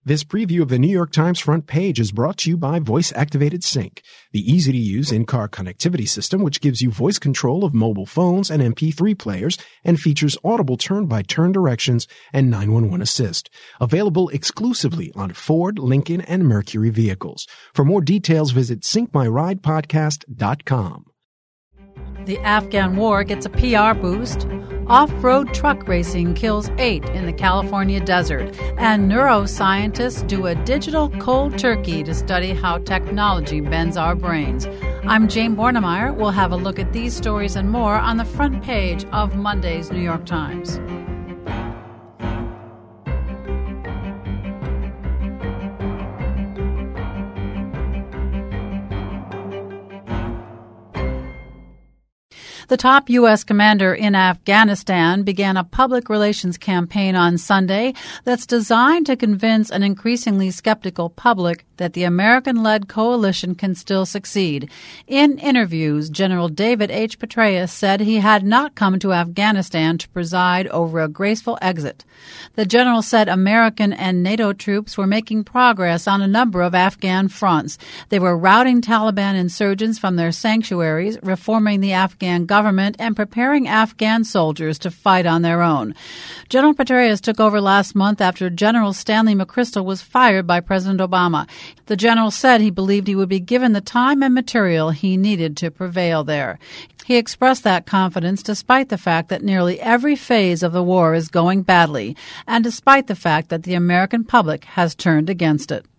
This preview of the New York Times front page is brought to you by Voice-Activated Sync, the easy-to-use in-car connectivity system which gives you voice control of mobile phones and MP3 players and features audible turn-by-turn directions and 911 assist. Available exclusively on Ford, Lincoln, and Mercury vehicles. For more details, visit syncmyridepodcast.com. The Afghan war gets a PR boost. Off-road truck racing kills 8 in the California desert. And neuroscientists do a digital cold turkey to study how technology bends our brains. I'm Jane Bornemeyer. We'll have a look at these stories and more on the front page of Monday's New York Times. The top U.S. commander in Afghanistan began a public relations campaign on Sunday that's designed to convince an increasingly skeptical public that the American-led coalition can still succeed. In interviews, General David H. Petraeus said he had not come to Afghanistan to preside over a graceful exit. The general said American and NATO troops were making progress on a number of Afghan fronts. They were routing Taliban insurgents from their sanctuaries, reforming the Afghan government, and preparing Afghan soldiers to fight on their own. General Petraeus took over last month after General Stanley McChrystal was fired by President Obama. The general said he believed he would be given the time and material he needed to prevail there. He expressed that confidence despite the fact that nearly every phase of the war is going badly, and despite the fact that the American public has turned against it.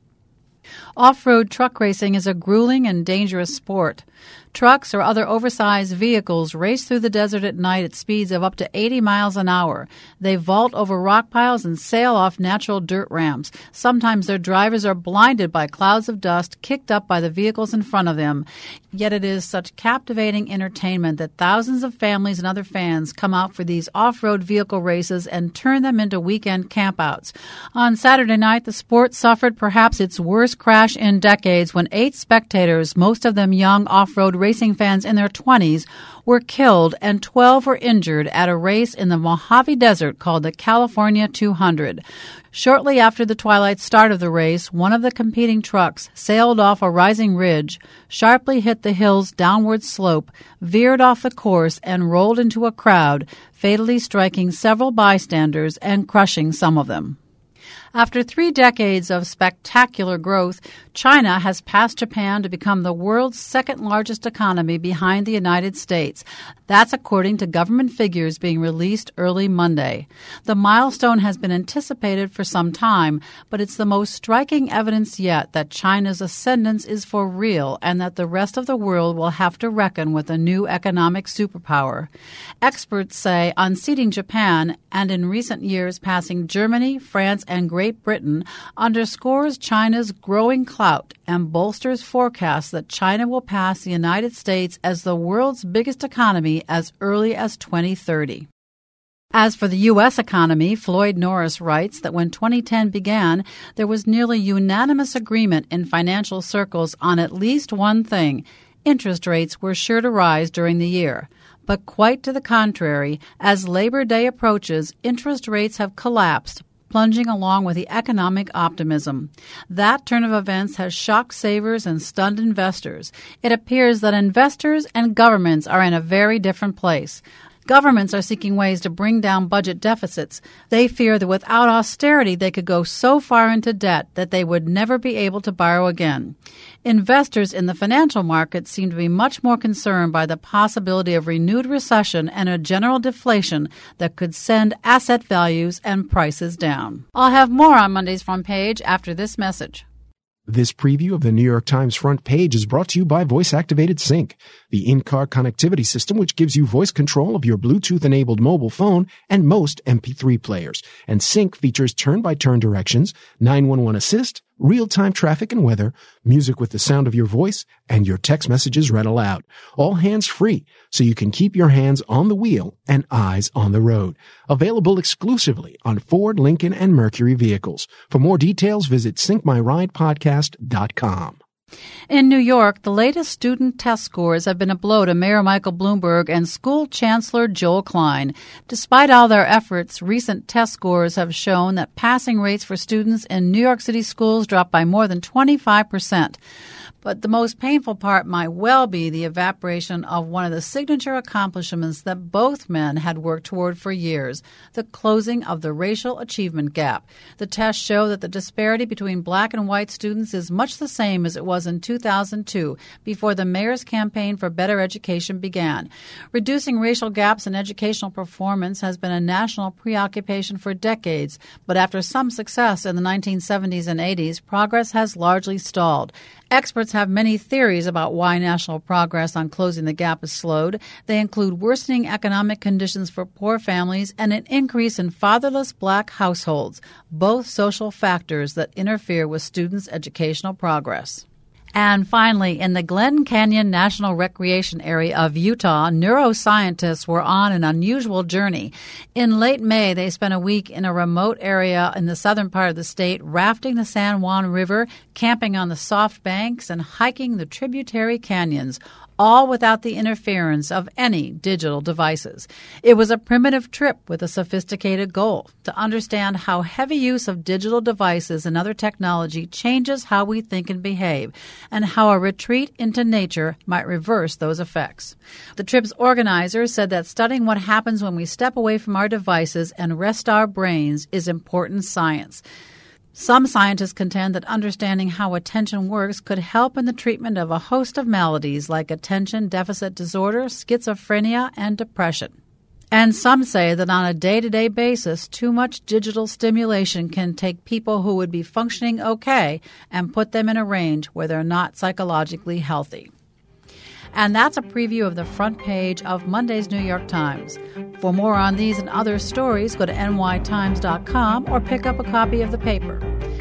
Off-road truck racing is a grueling and dangerous sport. Trucks or other oversized vehicles race through the desert at night at speeds of up to 80 miles an hour. They vault over rock piles and sail off natural dirt ramps. Sometimes their drivers are blinded by clouds of dust kicked up by the vehicles in front of them. Yet it is such captivating entertainment that thousands of families and other fans come out for these off-road vehicle races and turn them into weekend campouts. On Saturday night, the sport suffered perhaps its worst crash in decades when 8 spectators, most of them young off-road racing fans in their 20s, were killed and 12 were injured at a race in the Mojave Desert called the California 200. Shortly after the twilight start of the race, one of the competing trucks sailed off a rising ridge, sharply hit the hill's downward slope, veered off the course, and rolled into a crowd, fatally striking several bystanders and crushing some of them. After 3 decades of spectacular growth, China has passed Japan to become the world's second-largest economy behind the United States. That's according to government figures being released early Monday. The milestone has been anticipated for some time, but it's the most striking evidence yet that China's ascendance is for real and that the rest of the world will have to reckon with a new economic superpower. Experts say unseating Japan, and in recent years passing Germany, France, and Great Britain, underscores China's growing clout and bolsters forecasts that China will pass the United States as the world's biggest economy as early as 2030. As for the U.S. economy, Floyd Norris writes that when 2010 began, there was nearly unanimous agreement in financial circles on at least one thing: interest rates were sure to rise during the year. But quite to the contrary, as Labor Day approaches, interest rates have collapsed, plunging along with the economic optimism. That turn of events has shocked savers and stunned investors. It appears that investors and governments are in a very different place. Governments are seeking ways to bring down budget deficits. They fear that without austerity, they could go so far into debt that they would never be able to borrow again. Investors in the financial markets seem to be much more concerned by the possibility of renewed recession and a general deflation that could send asset values and prices down. I'll have more on Monday's front page after this message. This preview of the New York Times front page is brought to you by Voice-Activated Sync, the in-car connectivity system which gives you voice control of your Bluetooth-enabled mobile phone and most MP3 players. And Sync features turn-by-turn directions, 911 assist, real-time traffic and weather, music with the sound of your voice, and your text messages read aloud. All hands-free, so you can keep your hands on the wheel and eyes on the road. Available exclusively on Ford, Lincoln, and Mercury vehicles. For more details, visit syncmyridepodcast.com. In New York, the latest student test scores have been a blow to Mayor Michael Bloomberg and school chancellor Joel Klein. Despite all their efforts, recent test scores have shown that passing rates for students in New York City schools dropped by more than 25%. But the most painful part might well be the evaporation of one of the signature accomplishments that both men had worked toward for years, the closing of the racial achievement gap. The tests show that the disparity between black and white students is much the same as it was in 2002, before the mayor's campaign for better education began. Reducing racial gaps in educational performance has been a national preoccupation for decades, but after some success in the 1970s and 80s, progress has largely stalled. Experts have many theories about why national progress on closing the gap is slowed. They include worsening economic conditions for poor families and an increase in fatherless black households, both social factors that interfere with students' educational progress. And finally, in the Glen Canyon National Recreation Area of Utah, neuroscientists were on an unusual journey. In late May, they spent a week in a remote area in the southern part of the state, rafting the San Juan River, camping on the soft banks, and hiking the tributary canyons, all without the interference of any digital devices. It was a primitive trip with a sophisticated goal: to understand how heavy use of digital devices and other technology changes how we think and behave, and how a retreat into nature might reverse those effects. The trip's organizers said that studying what happens when we step away from our devices and rest our brains is important science. Some scientists contend that understanding how attention works could help in the treatment of a host of maladies like attention deficit disorder, schizophrenia, and depression. And some say that on a day-to-day basis, too much digital stimulation can take people who would be functioning okay and put them in a range where they're not psychologically healthy. And that's a preview of the front page of Monday's New York Times. For more on these and other stories, go to nytimes.com or pick up a copy of the paper.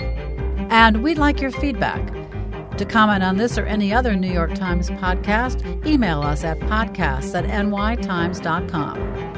And we'd like your feedback. To comment on this or any other New York Times podcast, email us at podcasts@nytimes.com.